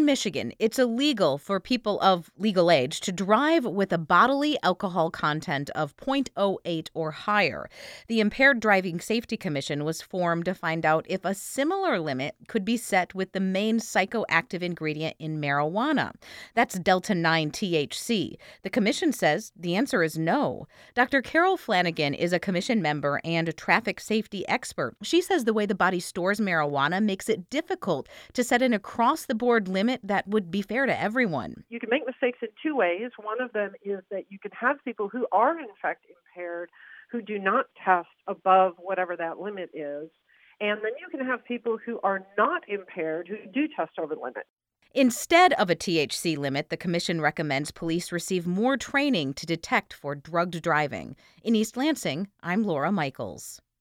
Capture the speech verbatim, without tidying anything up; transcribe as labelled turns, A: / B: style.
A: In Michigan, it's illegal for people of legal age to drive with a bodily alcohol content of point oh eight or higher. The Impaired Driving Safety Commission was formed to find out if a similar limit could be set with the main psychoactive ingredient in marijuana. That's Delta nine T H C. The commission says the answer is no. Doctor Carol Flanagan is a commission member and a traffic safety expert. She says the way the body stores marijuana makes it difficult to set an across-the-board limit that would be fair to everyone.
B: You can make mistakes in two ways. One of them is that you can have people who are in fact impaired who do not test above whatever that limit is. And then you can have people who are not impaired who do test over the limit.
A: Instead of a T H C limit, the commission recommends police receive more training to detect for drugged driving. In East Lansing, I'm Laura Michaels.